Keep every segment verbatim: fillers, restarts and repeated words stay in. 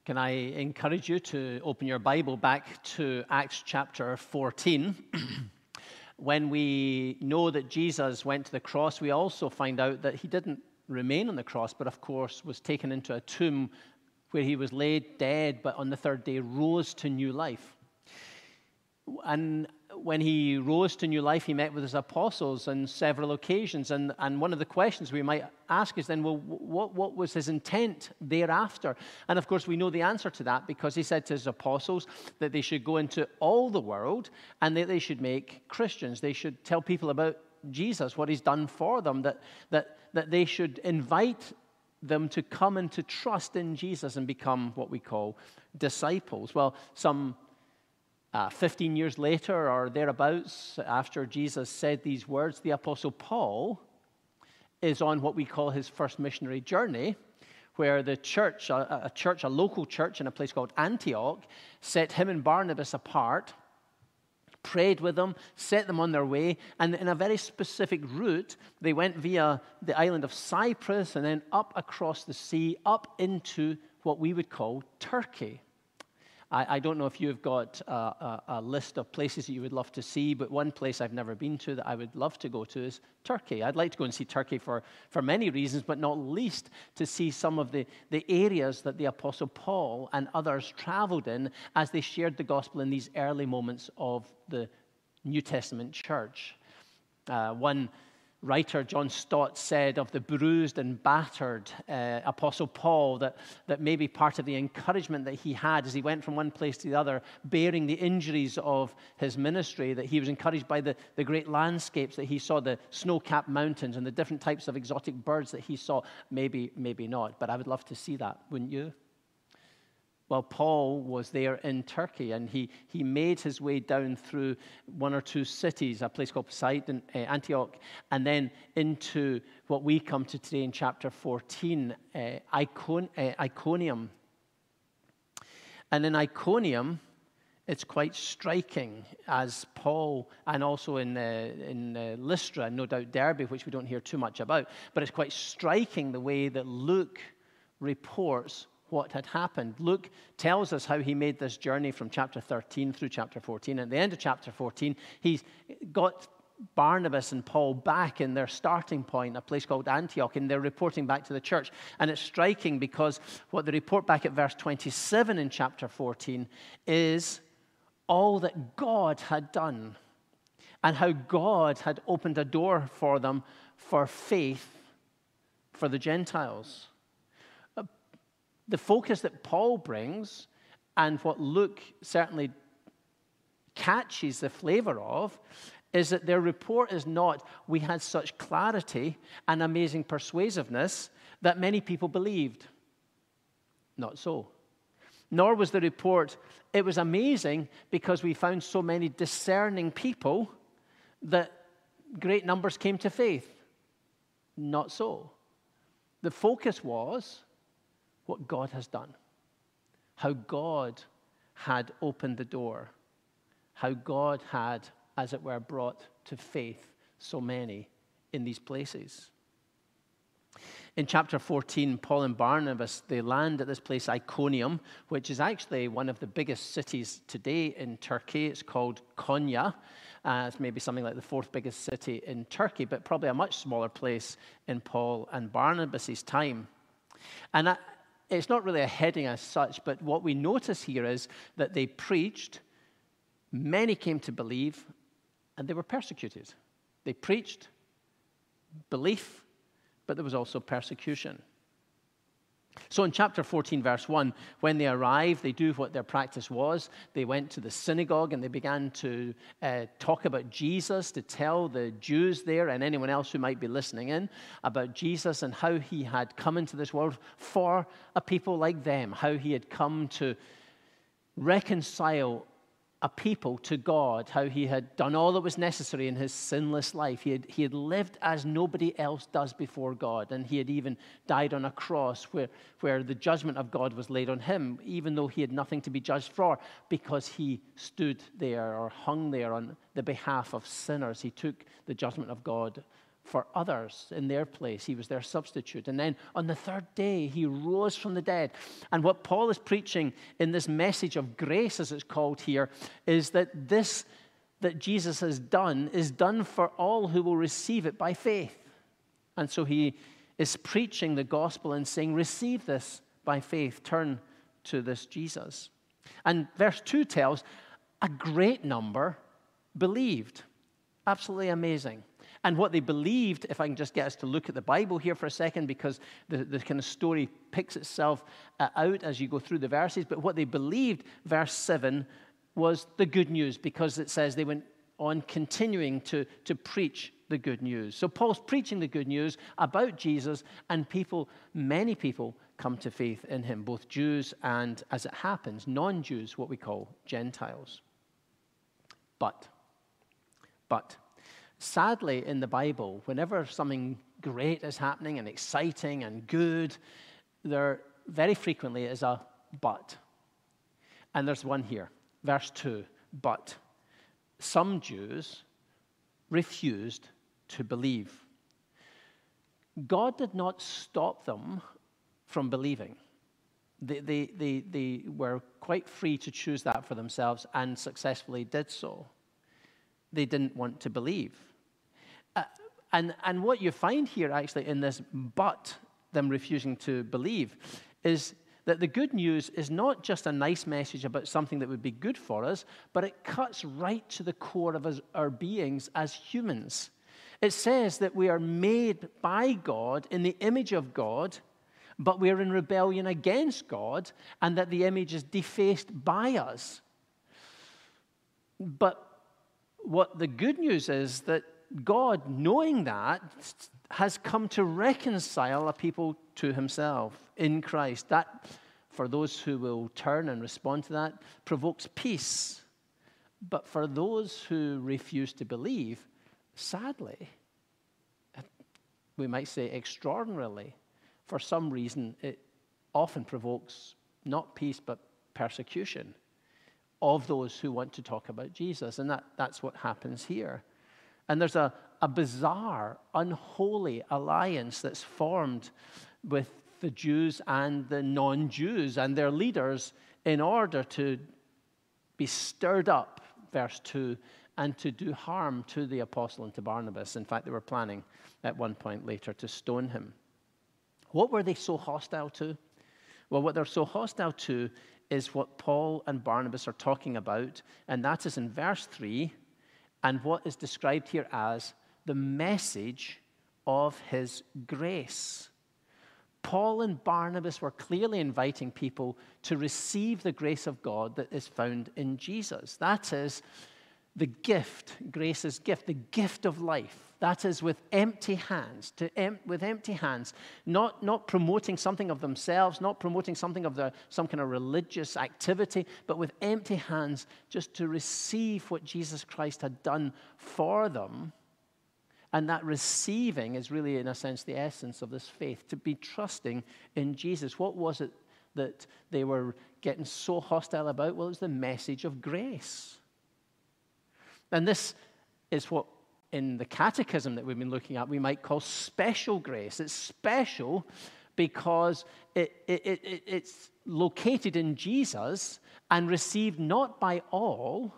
Can I encourage you to open your Bible back to Acts chapter fourteen? When we know that Jesus went to the cross, we also find out that he didn't remain on the cross, but of course was taken into a tomb where he was laid dead, but on the third day rose to new life. And when he rose to new life, he met with his apostles on several occasions. And, and one of the questions we might ask is then, well, what, what was his intent thereafter? And of course, we know the answer to that because he said to his apostles that they should go into all the world and that they should make Christians. They should tell people about Jesus, what he's done for them, that, that, that they should invite them to come and to trust in Jesus and become what we call disciples. Well, some Uh, fifteen years later or thereabouts, after Jesus said these words, the Apostle Paul is on what we call his first missionary journey, where the church, a, a church, a local church in a place called Antioch, set him and Barnabas apart, prayed with them, set them on their way, and in a very specific route, they went via the island of Cyprus and then up across the sea, up into what we would call Turkey. I, I don't know if you've got a, a, a list of places that you would love to see, but one place I've never been to that I would love to go to is Turkey. I'd like to go and see Turkey for, for many reasons, but not least to see some of the, the areas that the Apostle Paul and others traveled in as they shared the gospel in these early moments of the New Testament church. Uh, one writer, John Stott, said of the bruised and battered uh, Apostle Paul that, that maybe part of the encouragement that he had as he went from one place to the other, bearing the injuries of his ministry, that he was encouraged by the, the great landscapes that he saw, the snow-capped mountains and the different types of exotic birds that he saw. Maybe, maybe not, but I would love to see that, wouldn't you? Well, Paul was there in Turkey, and he, he made his way down through one or two cities, a place called Poseidon, uh, Antioch, and then into what we come to today in chapter fourteen, uh, Icon, uh, Iconium. And in Iconium, it's quite striking, as Paul, and also in, uh, in uh, Lystra, no doubt Derbe, which we don't hear too much about, but it's quite striking the way that Luke reports what had happened. Luke tells us how he made this journey from chapter thirteen through chapter fourteen. At the end of chapter fourteen, he's got Barnabas and Paul back in their starting point, a place called Antioch, and they're reporting back to the church. And it's striking because what they report back at verse twenty-seven in chapter fourteen is all that God had done and how God had opened a door for them for faith for the Gentiles. The focus that Paul brings, and what Luke certainly catches the flavor of, is that their report is not, we had such clarity and amazing persuasiveness that many people believed. Not so. Nor was the report, it was amazing because we found so many discerning people that great numbers came to faith. Not so. The focus was what God has done, how God had opened the door, how God had, as it were, brought to faith so many in these places. In chapter fourteen, Paul and Barnabas, they land at this place, Iconium, which is actually one of the biggest cities today in Turkey. It's called Konya. Uh, it's maybe something like the fourth biggest city in Turkey, but probably a much smaller place in Paul and Barnabas' time. And I, It's not really a heading as such, but what we notice here is that they preached, many came to believe, and they were persecuted. They preached belief, but there was also persecution. So in chapter fourteen, verse one, when they arrived, they do what their practice was. They went to the synagogue and they began to uh, talk about Jesus, to tell the Jews there and anyone else who might be listening in about Jesus and how he had come into this world for a people like them, how he had come to reconcile a people to God, how he had done all that was necessary in his sinless life. He had, he had lived as nobody else does before God, and he had even died on a cross where, where the judgment of God was laid on him, even though he had nothing to be judged for, because he stood there or hung there on the behalf of sinners. He took the judgment of God for others in their place. He was their substitute. And then on the third day, he rose from the dead. And what Paul is preaching in this message of grace, as it's called here, is that this that Jesus has done is done for all who will receive it by faith. And so he is preaching the gospel and saying, receive this by faith. Turn to this Jesus. And verse two tells, a great number believed. Absolutely amazing. And what they believed, if I can just get us to look at the Bible here for a second, because the, the kind of story picks itself uh, out as you go through the verses, but what they believed, verse seven, was the good news, because it says they went on continuing to, to preach the good news. So Paul's preaching the good news about Jesus, and people, many people, come to faith in him, both Jews and, as it happens, non-Jews, what we call Gentiles. But, but, sadly in the Bible, whenever something great is happening and exciting and good, there very frequently is a but. And there's one here. Verse two, but some Jews refused to believe. God did not stop them from believing. They, they, they, they were quite free to choose that for themselves and successfully did so. They didn't want to believe. Uh, and, and what you find here actually in this but, them refusing to believe, is that the good news is not just a nice message about something that would be good for us, but it cuts right to the core of us, our beings as humans. It says that we are made by God in the image of God, but we are in rebellion against God, and that the image is defaced by us. But what the good news is that God, knowing that, has come to reconcile a people to himself in Christ. That, for those who will turn and respond to that, provokes peace. But for those who refuse to believe, sadly, we might say extraordinarily, for some reason, it often provokes not peace, but persecution of those who want to talk about Jesus. And that, that's what happens here. And there's a, a bizarre, unholy alliance that's formed with the Jews and the non-Jews and their leaders in order to be stirred up, verse two, and to do harm to the apostle and to Barnabas. In fact, they were planning at one point later to stone him. What were they so hostile to? Well, what they're so hostile to is what Paul and Barnabas are talking about, and that is in verse three, and what is described here as the message of his grace. Paul and Barnabas were clearly inviting people to receive the grace of God that is found in Jesus. That is the gift, grace's gift, the gift of life. That is with empty hands, to em- with empty hands, not, not promoting something of themselves, not promoting something of the, some kind of religious activity, but with empty hands just to receive what Jesus Christ had done for them. And that receiving is really, in a sense, the essence of this faith, to be trusting in Jesus. What was it that they were getting so hostile about? Well, it was the message of grace. And this is what, in the catechism that we've been looking at, we might call special grace. It's special because it, it, it, it's located in Jesus and received not by all,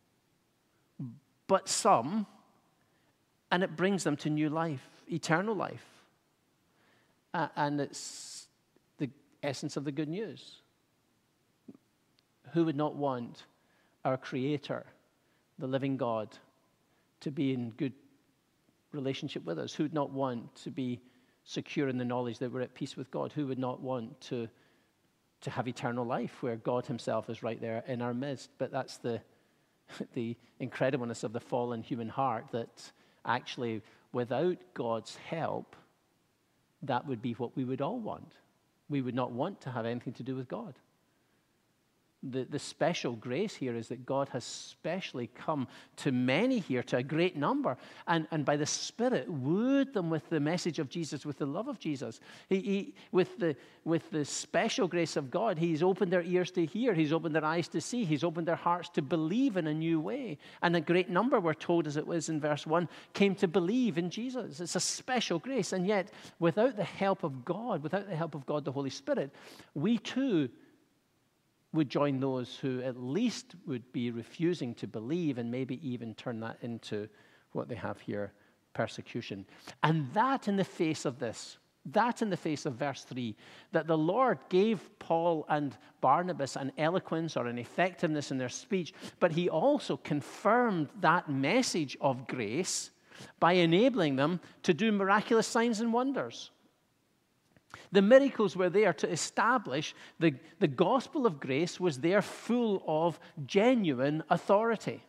but some, and it brings them to new life, eternal life. Uh, and it's the essence of the good news. Who would not want our Creator, the living God, to be in good relationship with us? Who would not want to be secure in the knowledge that we're at peace with God? Who would not want to, to have eternal life where God himself is right there in our midst? But that's the, the incredibleness of the fallen human heart, that actually without God's help, that would be what we would all want. We would not want to have anything to do with God. The, the special grace here is that God has specially come to many here, to a great number, and, and by the Spirit wooed them with the message of Jesus, with the love of Jesus. He, he, with, the, with the special grace of God, he's opened their ears to hear. He's opened their eyes to see. He's opened their hearts to believe in a new way. And a great number, we're told, as it was in verse one, came to believe in Jesus. It's a special grace. And yet, without the help of God, without the help of God, the Holy Spirit, we too would join those who at least would be refusing to believe and maybe even turn that into what they have here, persecution. And that in the face of this, that in the face of verse three, that the Lord gave Paul and Barnabas an eloquence or an effectiveness in their speech, but he also confirmed that message of grace by enabling them to do miraculous signs and wonders. The miracles were there to establish the, the gospel of grace was there full of genuine authority.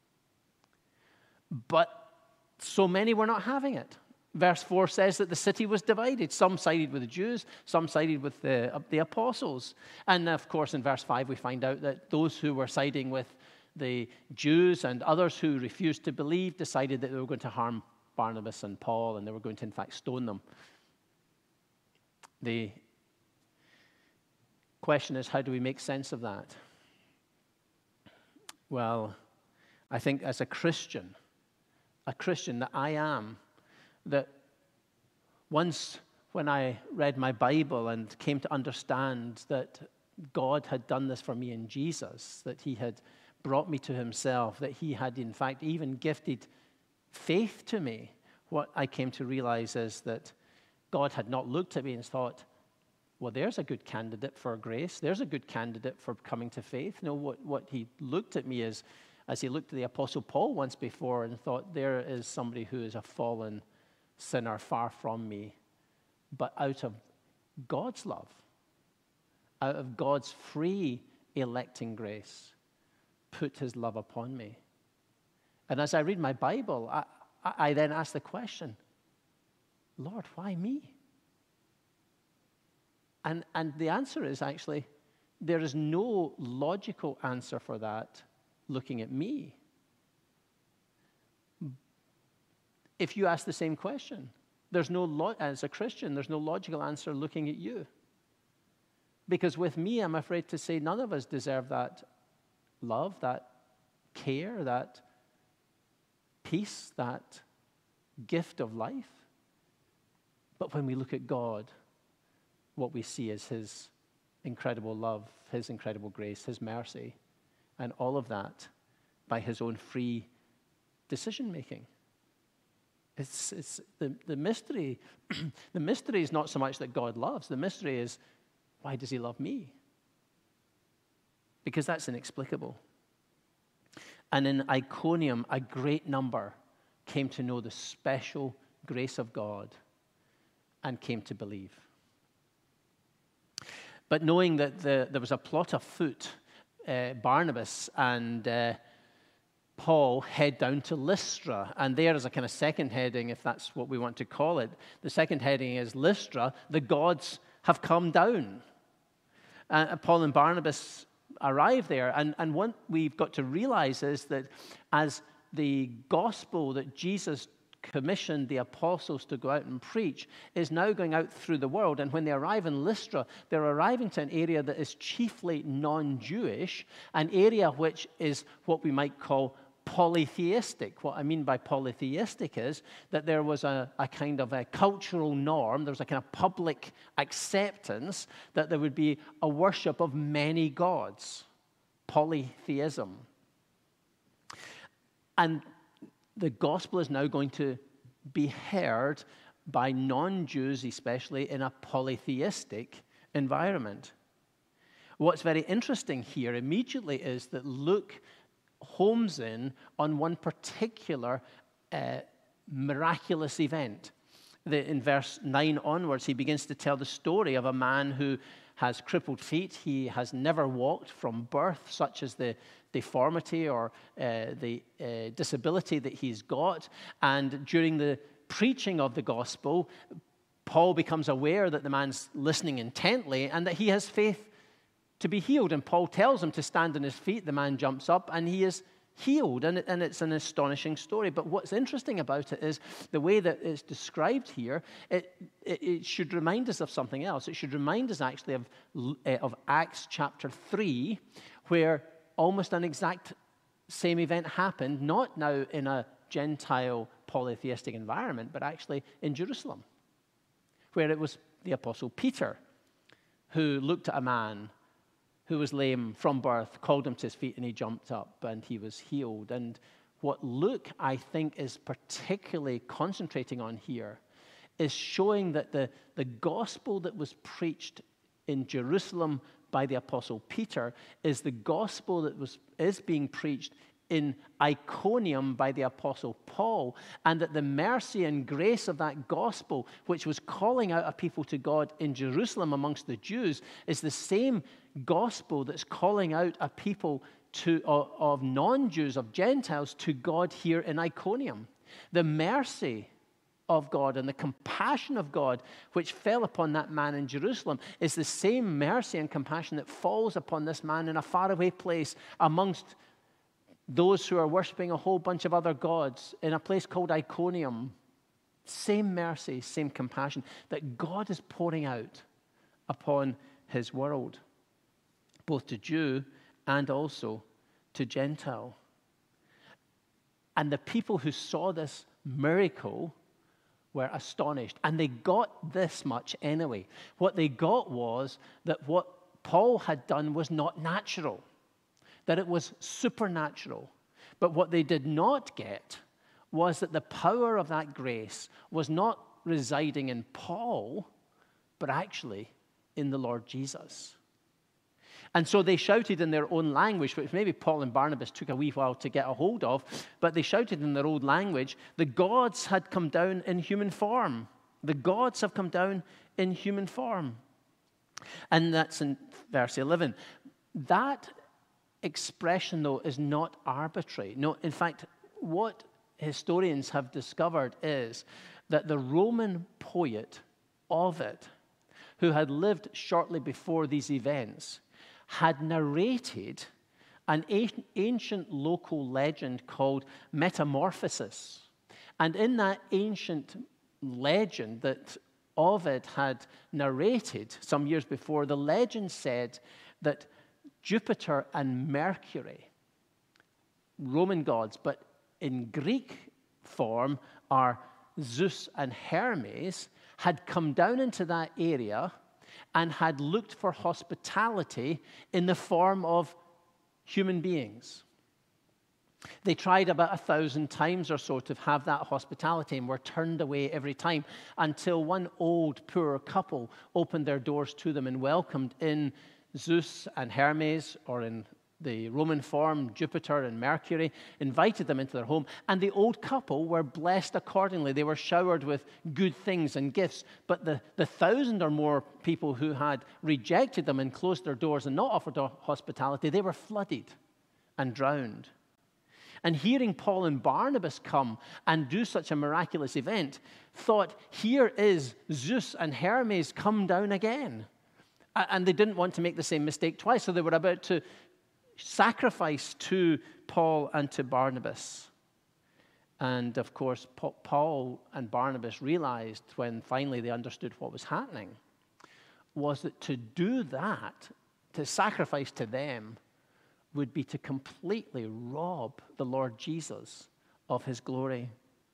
But so many were not having it. Verse four says that the city was divided. Some sided with the Jews, some sided with the, uh, the apostles. And of course, in verse five, we find out that those who were siding with the Jews and others who refused to believe decided that they were going to harm Barnabas and Paul, and they were going to, in fact, stone them. The question is, how do we make sense of that? Well, I think as a Christian, a Christian that I am, that once when I read my Bible and came to understand that God had done this for me in Jesus, that he had brought me to himself, that he had in fact even gifted faith to me, what I came to realize is that God had not looked at me and thought, well, there's a good candidate for grace. There's a good candidate for coming to faith. No, what, what he looked at me is, as he looked at the Apostle Paul once before and thought, there is somebody who is a fallen sinner far from me, but out of God's love, out of God's free electing grace, put his love upon me. And as I read my Bible, I, I, I then ask the question, Lord, why me? And, and the answer is actually, there is no logical answer for that looking at me. If you ask the same question, there's no lo- as a Christian, there's no logical answer looking at you. Because with me, I'm afraid to say none of us deserve that love, that care, that peace, that gift of life. But when we look at God, what we see is his incredible love, his incredible grace, his mercy, and all of that by his own free decision-making. It's, it's the, the mystery. The mystery is not so much that God loves. The mystery is, why does he love me? Because that's inexplicable. And in Iconium, a great number came to know the special grace of God and came to believe. But knowing that the, there was a plot afoot, uh, Barnabas and uh, Paul head down to Lystra. And there is a kind of second heading, if that's what we want to call it. The second heading is Lystra, the gods have come down. Uh, Paul and Barnabas arrive there. And, and what we've got to realize is that as the gospel that Jesus commissioned the apostles to go out and preach is now going out through the world. And when they arrive in Lystra, they're arriving to an area that is chiefly non-Jewish, an area which is what we might call polytheistic. What I mean by polytheistic is that there was a, a kind of a cultural norm, there was a kind of public acceptance that there would be a worship of many gods, polytheism. And the gospel is now going to be heard by non-Jews, especially in a polytheistic environment. What's very interesting here immediately is that Luke homes in on one particular uh, miraculous event. The, in verse nine onwards, he begins to tell the story of a man who has crippled feet. He has never walked from birth, such as the deformity or uh, the uh, disability that he's got. And during the preaching of the gospel, Paul becomes aware that the man's listening intently and that he has faith to be healed. And Paul tells him to stand on his feet. The man jumps up and he is healed. And, it, and it's an astonishing story. But what's interesting about it is the way that it's described here, it, it, it should remind us of something else. It should remind us actually of, uh, of Acts chapter three, where almost an exact same event happened, not now in a Gentile polytheistic environment, but actually in Jerusalem, where it was the Apostle Peter who looked at a man who was lame from birth, called him to his feet, and he jumped up and he was healed. And what Luke, I think, is particularly concentrating on here is showing that the, the gospel that was preached in Jerusalem by the Apostle Peter is the gospel that was is being preached in Iconium by the Apostle Paul, and that the mercy and grace of that gospel, which was calling out a people to God in Jerusalem amongst the Jews, is the same gospel that's calling out a people to, of, of non-Jews, of Gentiles, to God here in Iconium. The mercy of God and the compassion of God which fell upon that man in Jerusalem is the same mercy and compassion that falls upon this man in a faraway place amongst those who are worshiping a whole bunch of other gods in a place called Iconium. Same mercy, same compassion that God is pouring out upon his world, both to Jew and also to Gentile. And the people who saw this miracle were astonished. And they got this much anyway. What they got was that what Paul had done was not natural, that it was supernatural. But what they did not get was that the power of that grace was not residing in Paul, but actually in the Lord Jesus. And so they shouted in their own language, which maybe Paul and Barnabas took a wee while to get a hold of, but they shouted in their own language, the gods had come down in human form. The gods have come down in human form. And that's in verse eleven. That expression, though, is not arbitrary. No, in fact, what historians have discovered is that the Roman poet Ovid, who had lived shortly before these events, had narrated an ancient local legend called Metamorphosis. And in that ancient legend that Ovid had narrated some years before, the legend said that Jupiter and Mercury, Roman gods, but in Greek form are Zeus and Hermes, had come down into that area and had looked for hospitality in the form of human beings. They tried about a thousand times or so to have that hospitality and were turned away every time until one old, poor couple opened their doors to them and welcomed in Zeus and Hermes, or in the Roman form, Jupiter and Mercury, invited them into their home, and the old couple were blessed accordingly. They were showered with good things and gifts, but the, the thousand or more people who had rejected them and closed their doors and not offered hospitality, they were flooded and drowned. And hearing Paul and Barnabas come and do such a miraculous event, thought, here is Zeus and Hermes come down again. And they didn't want to make the same mistake twice, so they were about to sacrifice to Paul and to Barnabas. And of course, Paul and Barnabas realized when finally they understood what was happening, was that to do that, to sacrifice to them, would be to completely rob the Lord Jesus of his glory.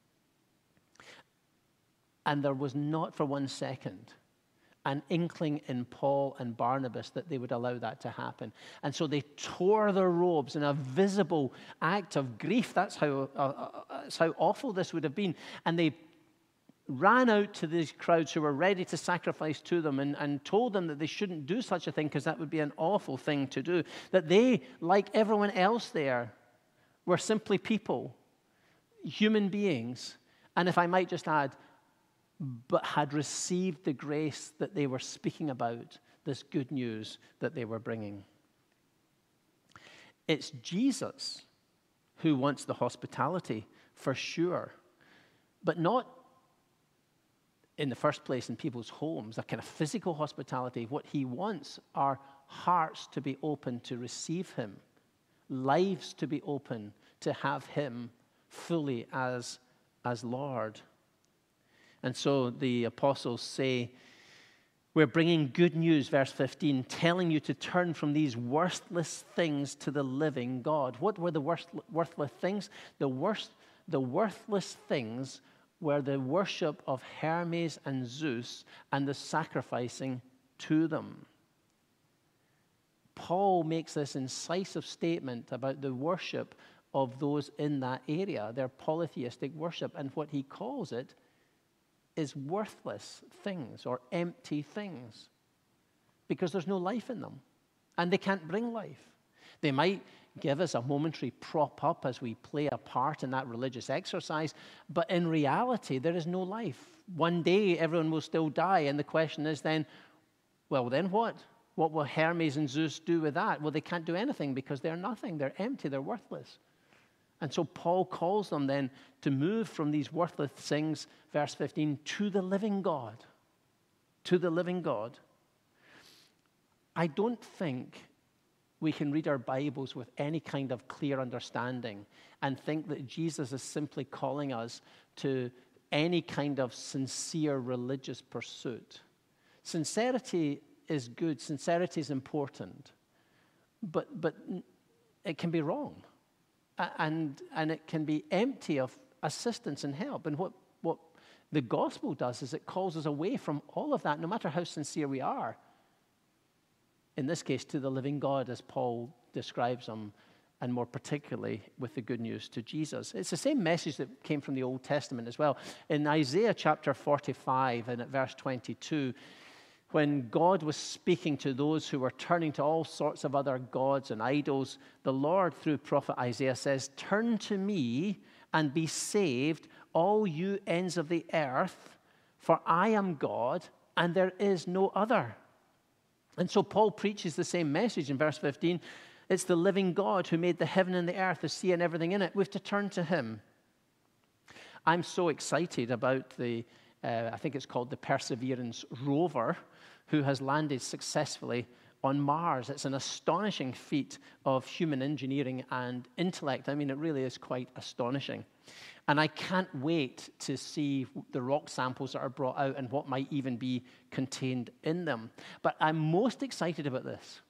And there was not for one second an inkling in Paul and Barnabas that they would allow that to happen. And so they tore their robes in a visible act of grief. That's how, uh, uh, that's how awful this would have been. And they ran out to these crowds who were ready to sacrifice to them and, and told them that they shouldn't do such a thing because that would be an awful thing to do. That they, like everyone else there, were simply people, human beings. And if I might just add, but had received the grace that they were speaking about, this good news that they were bringing. It's Jesus who wants the hospitality, for sure, but not in the first place in people's homes, a kind of physical hospitality. What he wants are hearts to be open to receive him, lives to be open to have him fully as, as Lord. And so the apostles say, we're bringing good news, verse fifteen, telling you to turn from these worthless things to the living God. What were the worst, worthless things? The worst, the worthless things were the worship of Hermes and Zeus and the sacrificing to them. Paul makes this incisive statement about the worship of those in that area, their polytheistic worship, and what he calls it is worthless things or empty things because there's no life in them and they can't bring life. They might give us a momentary prop up as we play a part in that religious exercise, but in reality there is no life. One day everyone will still die, and the question is then, well then what? What will Hermes and Zeus do with that? Well, they can't do anything because they're nothing. They're empty. They're worthless. And so Paul calls them then to move from these worthless things, verse fifteen, to the living God. To the living God. I don't think we can read our Bibles with any kind of clear understanding and think that Jesus is simply calling us to any kind of sincere religious pursuit. Sincerity is good. Sincerity is important. But, but it can be wrong. And, and it can be empty of assistance and help. And what, what the gospel does is it calls us away from all of that, no matter how sincere we are. In this case, to the living God, as Paul describes him, and more particularly with the good news to Jesus. It's the same message that came from the Old Testament as well. In Isaiah chapter forty-five and at verse twenty-two, when God was speaking to those who were turning to all sorts of other gods and idols, the Lord, through prophet Isaiah, says, "Turn to me and be saved, all you ends of the earth, for I am God, and there is no other." And so Paul preaches the same message in verse fifteen. It's the living God who made the heaven and the earth, the sea and everything in it. We have to turn to him. I'm so excited about the, uh, I think it's called the Perseverance rover, who has landed successfully on Mars. It's an astonishing feat of human engineering and intellect. I mean, it really is quite astonishing. And I can't wait to see the rock samples that are brought out and what might even be contained in them. But I'm most excited about this,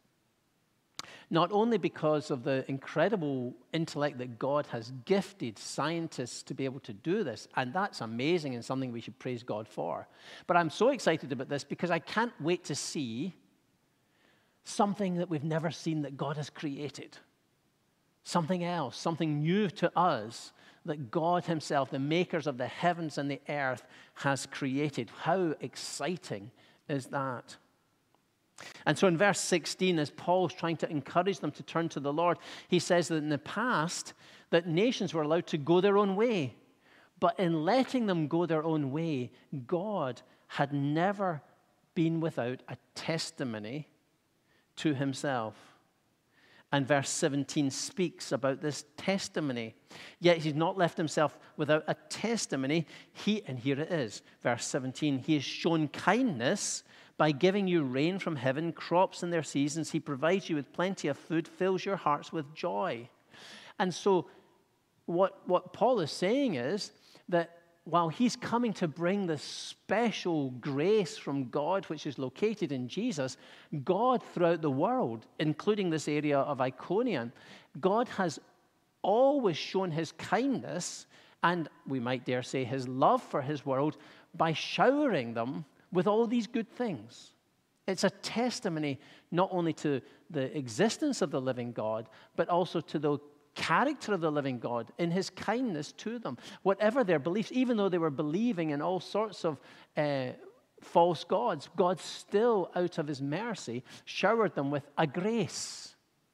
not only because of the incredible intellect that God has gifted scientists to be able to do this, and that's amazing and something we should praise God for, but I'm so excited about this because I can't wait to see something that we've never seen that God has created. Something else, something new to us that God himself, the makers of the heavens and the earth, has created. How exciting is that? And so in verse sixteen, as Paul's trying to encourage them to turn to the Lord, he says that in the past, that nations were allowed to go their own way. But in letting them go their own way, God had never been without a testimony to himself. And verse seventeen speaks about this testimony. Yet he's not left himself without a testimony. He, and here it is, verse seventeen, he has shown kindness by giving you rain from heaven, crops in their seasons. He provides you with plenty of food, fills your hearts with joy. And so what, what Paul is saying is that while he's coming to bring this special grace from God, which is located in Jesus, God throughout the world, including this area of Iconium, God has always shown his kindness and, we might dare say, his love for his world by showering them with all these good things. It's a testimony not only to the existence of the living God, but also to the character of the living God in his kindness to them. Whatever their beliefs, even though they were believing in all sorts of uh, false gods, God still, out of his mercy, showered them with a grace.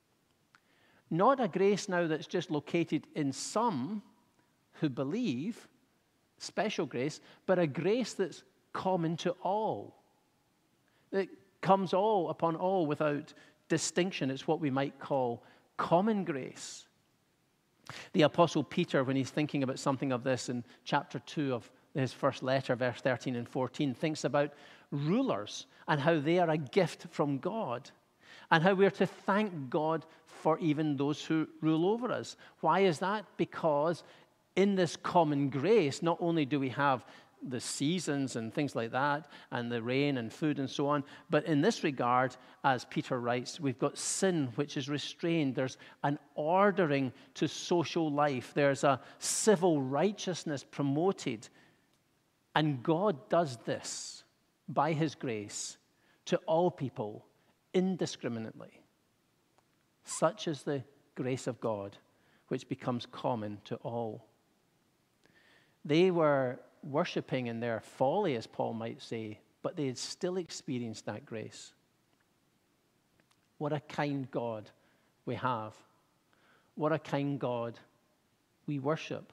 Not a grace now that's just located in some who believe, special grace, but a grace that's common to all. It comes all upon all without distinction. It's what we might call common grace. The Apostle Peter, when he's thinking about something of this in chapter two of his first letter, verse thirteen and fourteen, thinks about rulers and how they are a gift from God. and how we are to thank God for even those who rule over us. Why is that? Because in this common grace, not only do we have the seasons and things like that, and the rain and food and so on, but in this regard, as Peter writes, we've got sin which is restrained. There's an ordering to social life. There's a civil righteousness promoted. And God does this by his grace to all people indiscriminately. Such is the grace of God, which becomes common to all. They were worshipping in their folly, as Paul might say, but they had still experienced that grace. What a kind God we have. What a kind God we worship.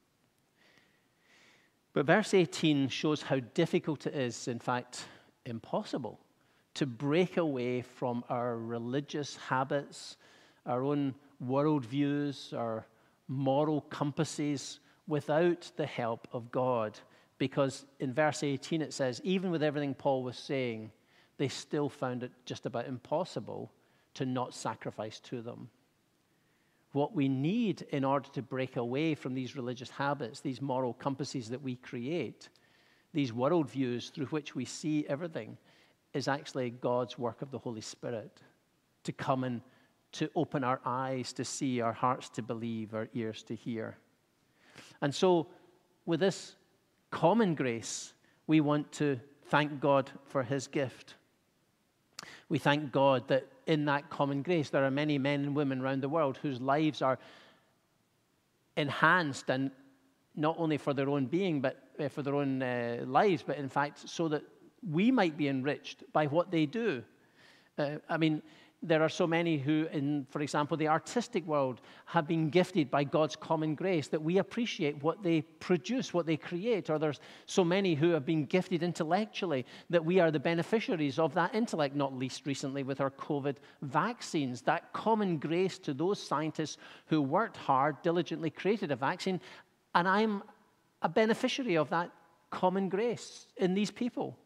But verse eighteen shows how difficult it is, in fact, impossible, to break away from our religious habits, our own worldviews, our moral compasses, without the help of God. Because in verse eighteen it says, even with everything Paul was saying, they still found it just about impossible to not sacrifice to them. What we need in order to break away from these religious habits, these moral compasses that we create, these worldviews through which we see everything, is actually God's work of the Holy Spirit to come and to open our eyes to see, our hearts to believe, our ears to hear. And so, with this common grace, we want to thank God for his gift. We thank God that in that common grace, there are many men and women around the world whose lives are enhanced, and not only for their own being, but uh, for their own uh, lives, but in fact, so that we might be enriched by what they do. Uh, I mean, there are so many who, in, for example, the artistic world, have been gifted by God's common grace that we appreciate what they produce, what they create. Or there's so many who have been gifted intellectually that we are the beneficiaries of that intellect, not least recently with our COVID vaccines. That common grace to those scientists who worked hard, diligently created a vaccine, and I'm a beneficiary of that common grace in these people.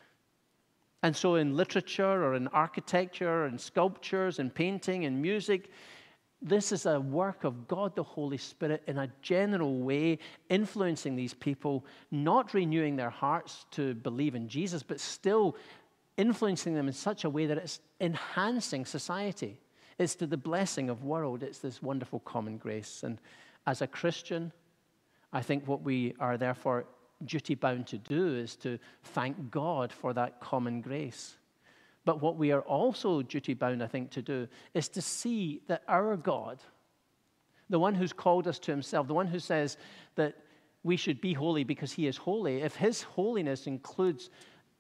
And so in literature or in architecture and sculptures and painting and music, this is a work of God the Holy Spirit in a general way, influencing these people, not renewing their hearts to believe in Jesus, but still influencing them in such a way that it's enhancing society. It's to the blessing of the world. It's this wonderful common grace. And as a Christian, I think what we are therefore duty-bound to do is to thank God for that common grace. But what we are also duty-bound, I think, to do is to see that our God, the one who's called us to himself, the one who says that we should be holy because he is holy, if his holiness includes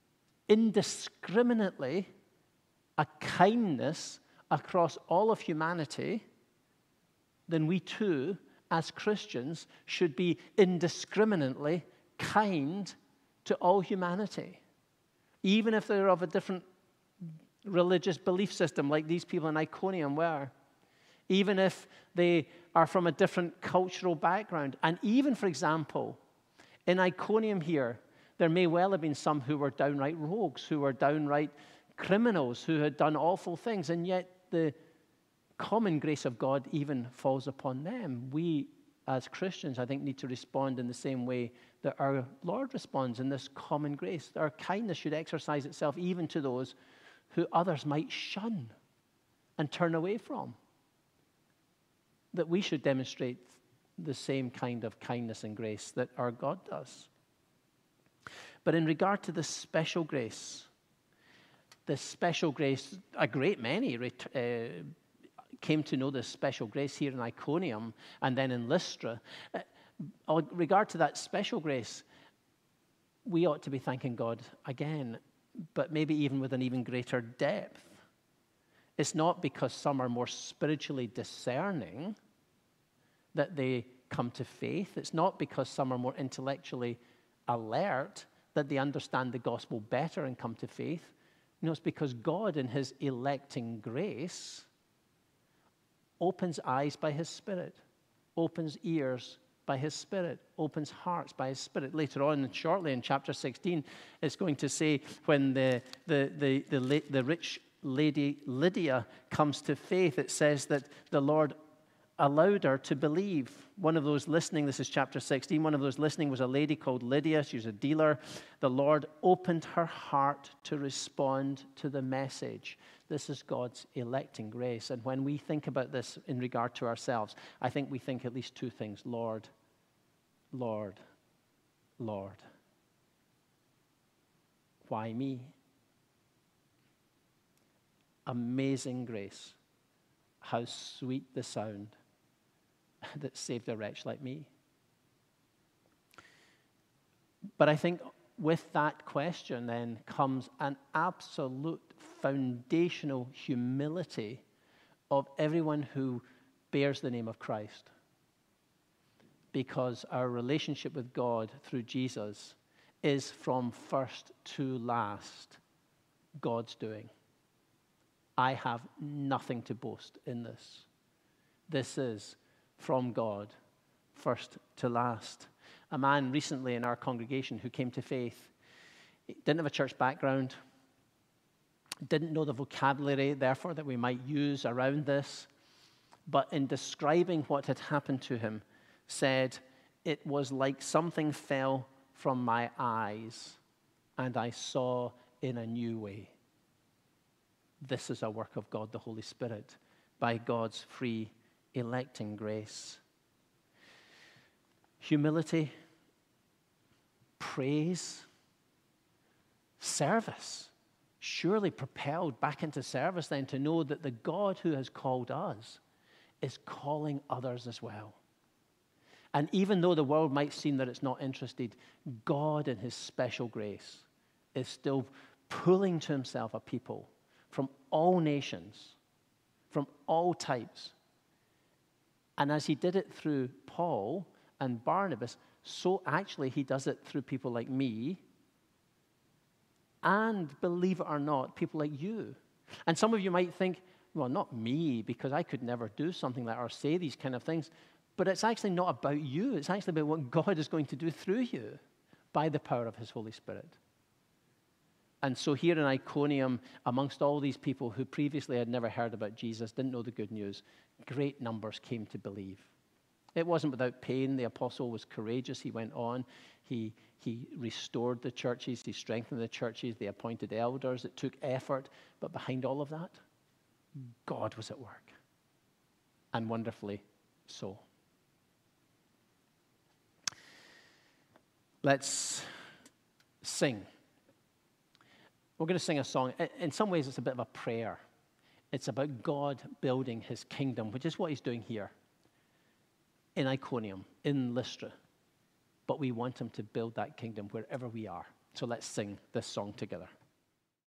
indiscriminately a kindness across all of humanity, then we too, as Christians, should be indiscriminately kind to all humanity, even if they're of a different religious belief system like these people in Iconium were, even if they are from a different cultural background. And even, for example, in Iconium here, there may well have been some who were downright rogues, who were downright criminals, who had done awful things, and yet the common grace of God even falls upon them. We, as Christians, I think, need to respond in the same way that our Lord responds in this common grace. Our kindness should exercise itself even to those who others might shun and turn away from. That we should demonstrate the same kind of kindness and grace that our God does. But in regard to this special grace, this special grace, a great many uh, came to know this special grace here in Iconium and then in Lystra. Uh, in regard to that special grace, we ought to be thanking God again, but maybe even with an even greater depth. It's not because some are more spiritually discerning that they come to faith. It's not because some are more intellectually alert that they understand the gospel better and come to faith. No, it's because God in his electing grace opens eyes by his Spirit, opens ears by his Spirit, opens hearts by his Spirit. Later on, shortly in chapter sixteen, it's going to say when the, the, the, the, the rich lady Lydia comes to faith, it says that the Lord allowed her to believe. One of those listening, this is chapter sixteen, one of those listening was a lady called Lydia. She was a dealer. The Lord opened her heart to respond to the message. This is God's electing grace. And when we think about this in regard to ourselves, I think we think at least two things. Lord, Lord, Lord. Why me? Amazing grace. How sweet the sound that saved a wretch like me. But I think with that question then comes an absolute foundational humility of everyone who bears the name of Christ. Because our relationship with God through Jesus is from first to last God's doing. I have nothing to boast in this. This is from God, first to last. A man recently in our congregation who came to faith, didn't have a church background, didn't know the vocabulary, therefore, that we might use around this, but in describing what had happened to him, said, it was like something fell from my eyes, and I saw in a new way. This is a work of God, the Holy Spirit, by God's free electing grace. Humility, praise, service. Surely propelled back into service then to know that the God who has called us is calling others as well. And even though the world might seem that it's not interested, God in his special grace is still pulling to himself a people from all nations, from all types. And as he did it through Paul and Barnabas, so actually he does it through people like me and, believe it or not, people like you. And some of you might think, well, not me, because I could never do something like that or say these kind of things. But it's actually not about you. It's actually about what God is going to do through you by the power of his Holy Spirit. And so here in Iconium, amongst all these people who previously had never heard about Jesus, didn't know the good news, great numbers came to believe. It wasn't without pain. The apostle was courageous. He went on. He, he restored the churches. He strengthened the churches. They appointed elders. It took effort. But behind all of that, God was at work. And wonderfully so. Let's sing. We're going to sing a song. In some ways, it's a bit of a prayer. It's about God building his kingdom, which is what he's doing here in Iconium, in Lystra. But we want him to build that kingdom wherever we are. So let's sing this song together.